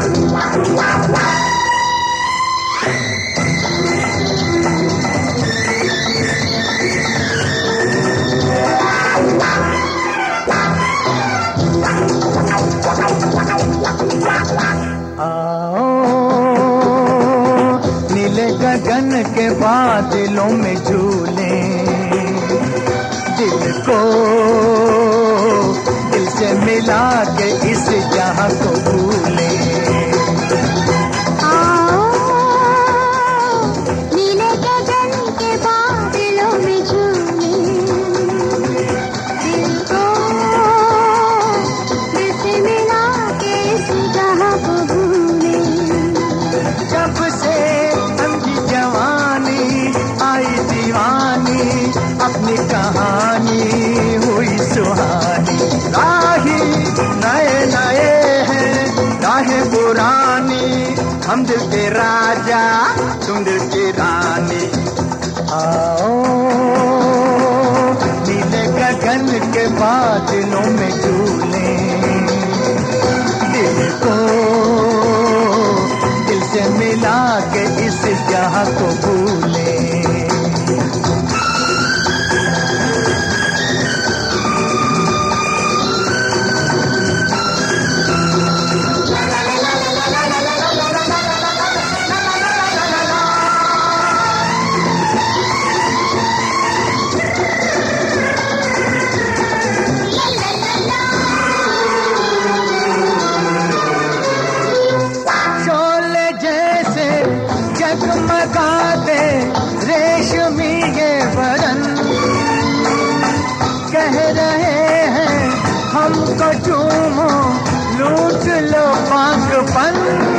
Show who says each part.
Speaker 1: गगन के बादलों में झूले, दिल को दिल से मिला के इस जहां को भूले।
Speaker 2: नीले गगन के बादलों में झूले, दिल को दिल से मिला के इस जहां को भूले।
Speaker 1: जब से अपनी कहानी हुई सुहानी, राही नए नए हैं राहें पुरानी, हम दिल के राजा तुम दिल की रानी। आओ नीले गगन के बादलों में झूले, दिल को दिल से मिला के इस जहां को भूले। जगमगाते रेशमी ये बदन, कह रहे हैं हमको चूमो लूट लो पागपन।